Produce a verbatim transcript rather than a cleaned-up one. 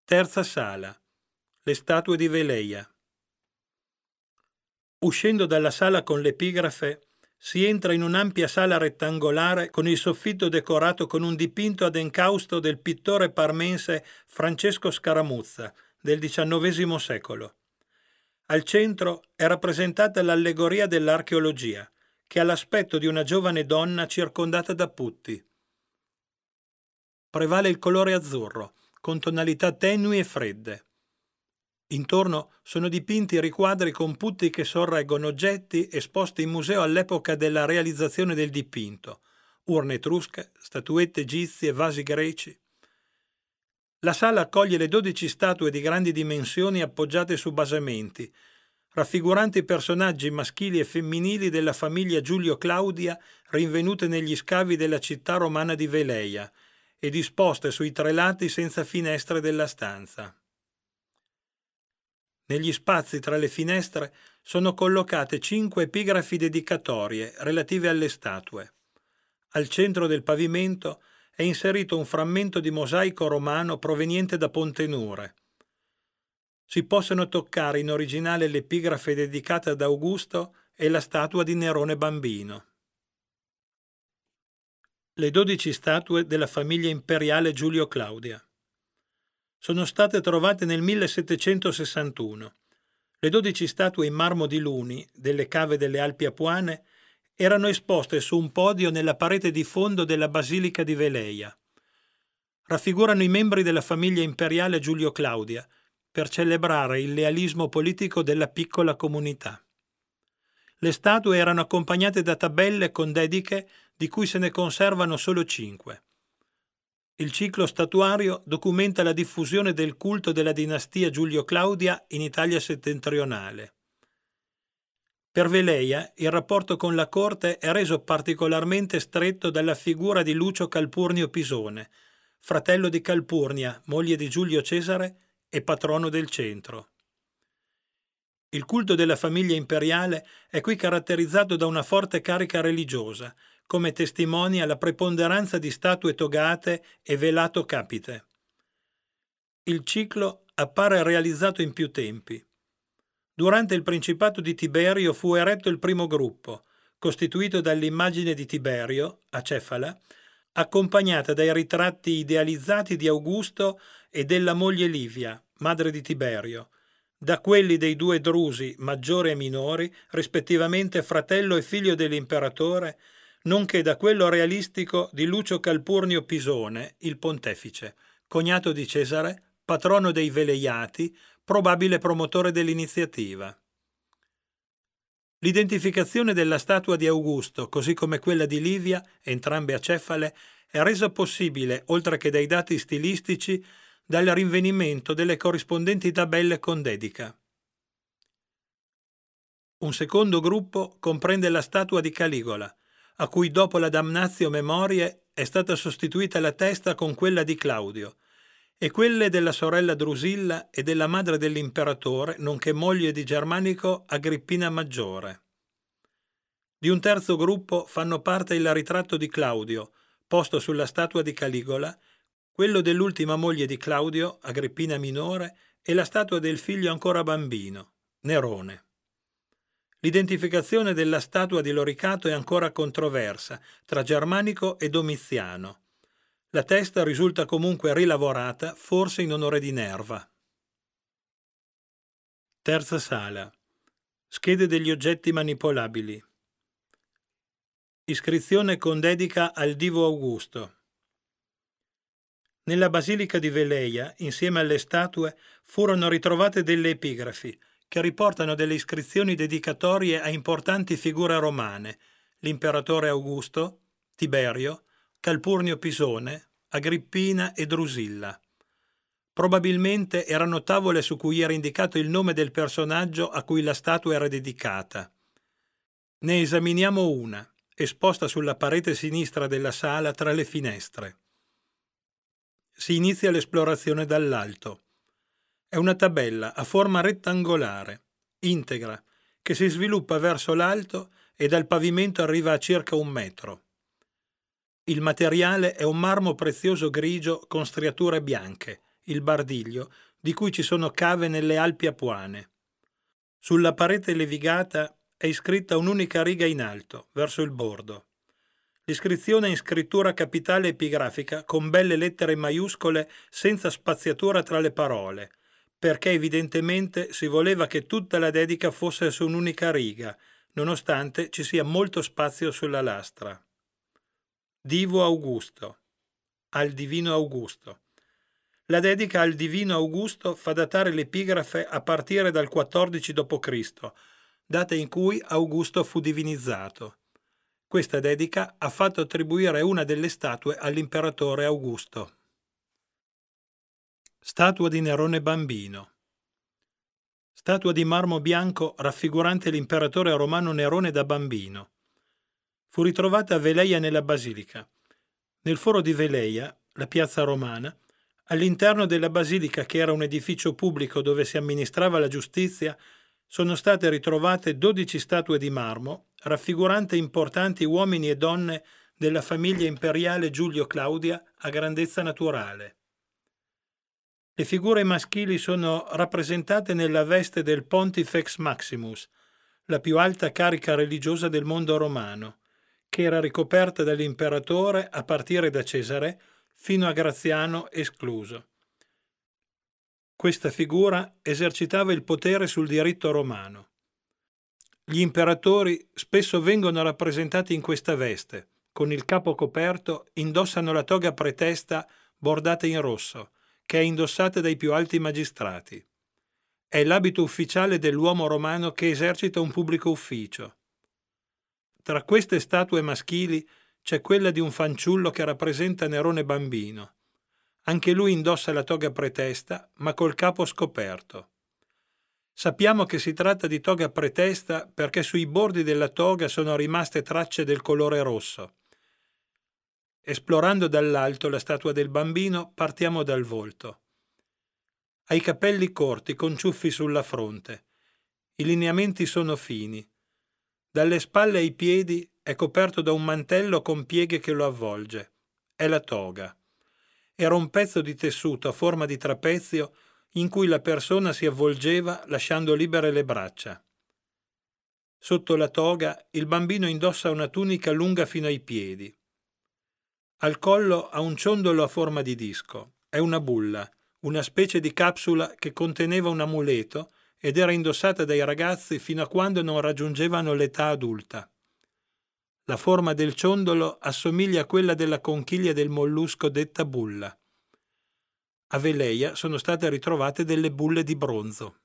Terza sala. Le statue di Veleia. Uscendo dalla sala con l'epigrafe, si entra in un'ampia sala rettangolare con il soffitto decorato con un dipinto ad encausto del pittore parmense Francesco Scaramuzza del diciannovesimo secolo. Al centro è rappresentata l'allegoria dell'archeologia, che ha l'aspetto di una giovane donna circondata da putti. Prevale il colore azzurro, con tonalità tenui e fredde. Intorno sono dipinti riquadri con putti che sorreggono oggetti esposti in museo all'epoca della realizzazione del dipinto, urne etrusche, statuette egizie, vasi greci. La sala accoglie le dodici statue di grandi dimensioni appoggiate su basamenti, raffiguranti personaggi maschili e femminili della famiglia Giulio-Claudia rinvenute negli scavi della città romana di Veleia e disposte sui tre lati senza finestre della stanza. Negli spazi tra le finestre sono collocate cinque epigrafi dedicatorie relative alle statue. Al centro del pavimento è inserito un frammento di mosaico romano proveniente da Pontenure. Si possono toccare in originale l'epigrafe dedicata ad Augusto e la statua di Nerone bambino. Le dodici statue della famiglia imperiale Giulio-Claudia. Sono state trovate nel millesettecentosessantuno. Le dodici statue in marmo di Luni, delle cave delle Alpi Apuane, erano esposte su un podio nella parete di fondo della Basilica di Veleia. Raffigurano i membri della famiglia imperiale Giulio-Claudia per celebrare il lealismo politico della piccola comunità. Le statue erano accompagnate da tabelle con dediche di cui se ne conservano solo cinque. Il ciclo statuario documenta la diffusione del culto della dinastia Giulio-Claudia in Italia settentrionale. Per Veleia il rapporto con la corte è reso particolarmente stretto dalla figura di Lucio Calpurnio Pisone, fratello di Calpurnia, moglie di Giulio Cesare e patrono del centro. Il culto della famiglia imperiale è qui caratterizzato da una forte carica religiosa, come testimonia la preponderanza di statue togate e velato capite. Il ciclo appare realizzato in più tempi. Durante il principato di Tiberio fu eretto il primo gruppo, costituito dall'immagine di Tiberio, acefala, accompagnata dai ritratti idealizzati di Augusto e della moglie Livia, madre di Tiberio, da quelli dei due Drusi, maggiore e minori, rispettivamente fratello e figlio dell'imperatore, nonché da quello realistico di Lucio Calpurnio Pisone, il pontefice, cognato di Cesare, patrono dei Veleiati, probabile promotore dell'iniziativa. L'identificazione della statua di Augusto, così come quella di Livia, entrambe acefale, è resa possibile, oltre che dai dati stilistici, dal rinvenimento delle corrispondenti tabelle con dedica. Un secondo gruppo comprende la statua di Caligola, a cui dopo la damnatio memoriae è stata sostituita la testa con quella di Claudio, e quelle della sorella Drusilla e della madre dell'imperatore, nonché moglie di Germanico Agrippina Maggiore. Di un terzo gruppo fanno parte il ritratto di Claudio, posto sulla statua di Caligola, quello dell'ultima moglie di Claudio, Agrippina Minore, e la statua del figlio ancora bambino, Nerone. L'identificazione della statua di Loricato è ancora controversa tra Germanico e Domiziano. La testa risulta comunque rilavorata, forse in onore di Nerva. Terza sala. Schede degli oggetti manipolabili. Iscrizione con dedica al Divo Augusto. Nella Basilica di Veleia, insieme alle statue, furono ritrovate delle epigrafi che riportano delle iscrizioni dedicatorie a importanti figure romane, l'imperatore Augusto, Tiberio, Calpurnio Pisone, Agrippina e Drusilla. Probabilmente erano tavole su cui era indicato il nome del personaggio a cui la statua era dedicata. Ne esaminiamo una, esposta sulla parete sinistra della sala tra le finestre. Si inizia l'esplorazione dall'alto. È una tabella a forma rettangolare, integra, che si sviluppa verso l'alto e dal pavimento arriva a circa un metro. Il materiale è un marmo prezioso grigio con striature bianche, il Bardiglio, di cui ci sono cave nelle Alpi Apuane. Sulla parete levigata è iscritta un'unica riga in alto, verso il bordo. L'iscrizione è in scrittura capitale epigrafica con belle lettere maiuscole senza spaziatura tra le parole, perché evidentemente si voleva che tutta la dedica fosse su un'unica riga, nonostante ci sia molto spazio sulla lastra. Divo Augusto, al Divino Augusto. La dedica al Divino Augusto fa datare l'epigrafe a partire dal quattordici dopo Cristo, data in cui Augusto fu divinizzato. Questa dedica ha fatto attribuire una delle statue all'imperatore Augusto. Statua di Nerone bambino. Statua di marmo bianco raffigurante l'imperatore romano Nerone da bambino. Fu ritrovata a Veleia nella basilica. Nel foro di Veleia, la piazza romana, all'interno della basilica, che era un edificio pubblico dove si amministrava la giustizia, sono state ritrovate dodici statue di marmo raffiguranti importanti uomini e donne della famiglia imperiale Giulio Claudia a grandezza naturale. Le figure maschili sono rappresentate nella veste del Pontifex Maximus, la più alta carica religiosa del mondo romano, che era ricoperta dall'imperatore a partire da Cesare fino a Graziano escluso. Questa figura esercitava il potere sul diritto romano. Gli imperatori spesso vengono rappresentati in questa veste, con il capo coperto, indossano la toga pretesta bordata in rosso, che è indossata dai più alti magistrati. È l'abito ufficiale dell'uomo romano che esercita un pubblico ufficio. Tra queste statue maschili c'è quella di un fanciullo che rappresenta Nerone bambino. Anche lui indossa la toga pretesta, ma col capo scoperto. Sappiamo che si tratta di toga pretesta perché sui bordi della toga sono rimaste tracce del colore rosso. Esplorando dall'alto la statua del bambino, partiamo dal volto. Ha i capelli corti con ciuffi sulla fronte. I lineamenti sono fini. Dalle spalle ai piedi è coperto da un mantello con pieghe che lo avvolge. È la toga. Era un pezzo di tessuto a forma di trapezio in cui la persona si avvolgeva lasciando libere le braccia. Sotto la toga il bambino indossa una tunica lunga fino ai piedi. Al collo ha un ciondolo a forma di disco. È una bulla, una specie di capsula che conteneva un amuleto ed era indossata dai ragazzi fino a quando non raggiungevano l'età adulta. La forma del ciondolo assomiglia a quella della conchiglia del mollusco detta bulla. A Veleia sono state ritrovate delle bulle di bronzo.